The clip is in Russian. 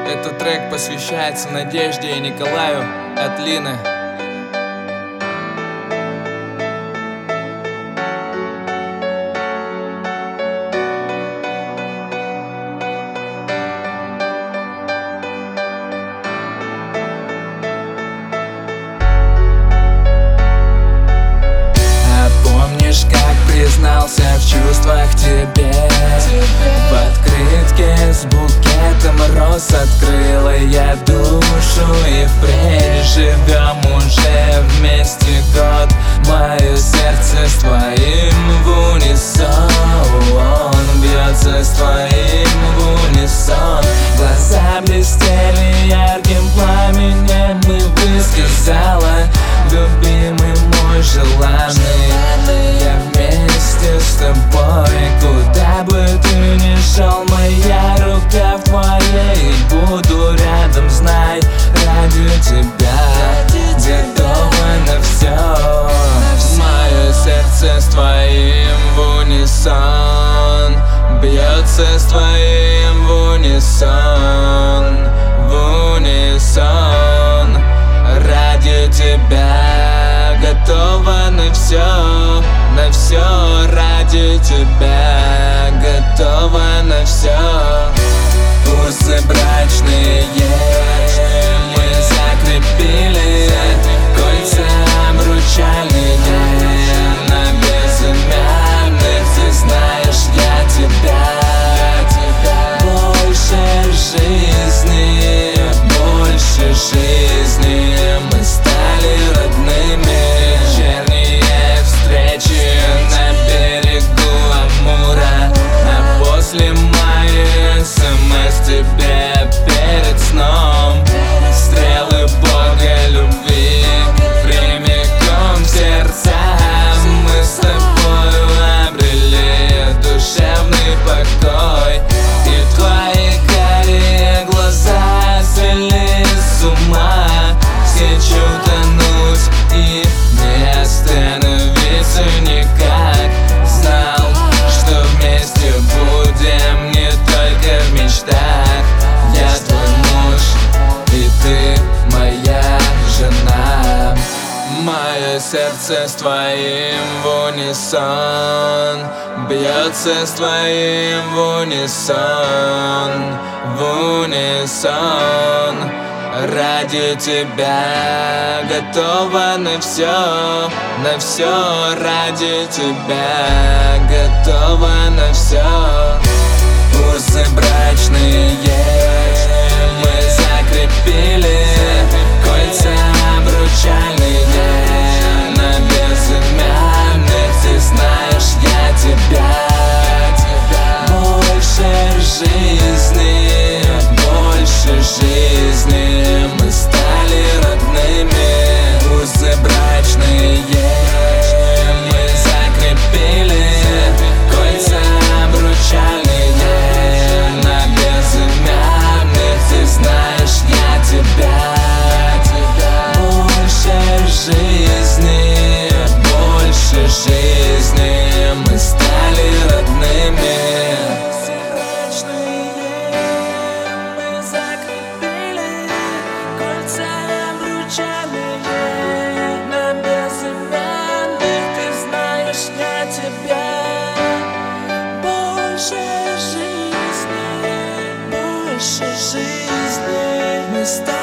Этот трек посвящается Надежде и Николаю от Лины. Признался в чувствах тебе в открытке с букетом роз открыла я душу, и впредь живем уже вместе год. Мое сердце с твоим в унисон бьется с твоим в унисон. Глаза блестели ярким пламенем, и высказала: любимый мой желанный, я вместе с тобой, куда бы ты ни шел, моя рука в твоей, буду рядом, знай, ради тебя готова на все. Мое сердце с твоим в унисон бьется с твоим в унисон, в унисон. Ради тебя готова на все ради тебя готова на все. Узы брачные мы закрепили, кольца обручальные на безымянных. Ты знаешь, я тебя больше жизни, больше жизни. Мы стали родными. Вечерние встречи на берегу Амура, а после моей СМС тебе перед сном. Стрелы Бога любви прямиком в сердца. Мы с тобою обрели душевный покой, и твои карие глаза свели с ума. Хочу тонуть и не остановиться никак. Знал, что вместе будем не только в мечтах. Я твой муж, и ты моя жена. Мое сердце с твоим в унисон бьется с твоим в унисон, в унисон. Ради тебя готова на все ради тебя готова на все. Узы брачные мы закрепили, кольца обручальные на безымянных. Ты знаешь, я тебя больше жизни, больше жизни. Мы стали родными. Узы брачные мы закрепили, кольца обручальные на безымянных. Ты знаешь, я тебя больше жизни, больше жизни. Мы стали родными. Больше жизни мы стали.